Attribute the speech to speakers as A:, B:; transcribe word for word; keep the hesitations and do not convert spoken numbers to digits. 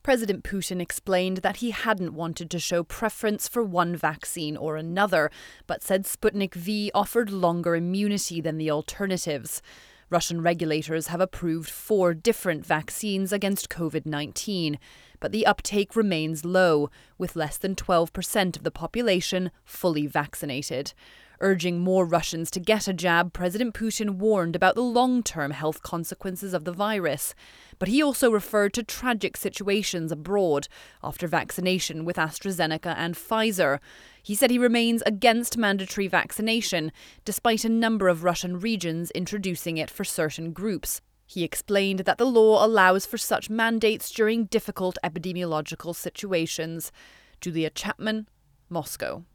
A: President Putin explained that he hadn't wanted to show preference for one vaccine or another, but said Sputnik V offered longer immunity than the alternatives. Russian regulators have approved four different vaccines against covid nineteen, but the uptake remains low, with less than twelve percent of the population fully vaccinated. Urging more Russians to get a jab, President Putin warned about the long-term health consequences of the virus. But he also referred to tragic situations abroad after vaccination with AstraZeneca and Pfizer. He said he remains against mandatory vaccination, despite a number of Russian regions introducing it for certain groups. He explained that the law allows for such mandates during difficult epidemiological situations. Julia Chapman, Moscow.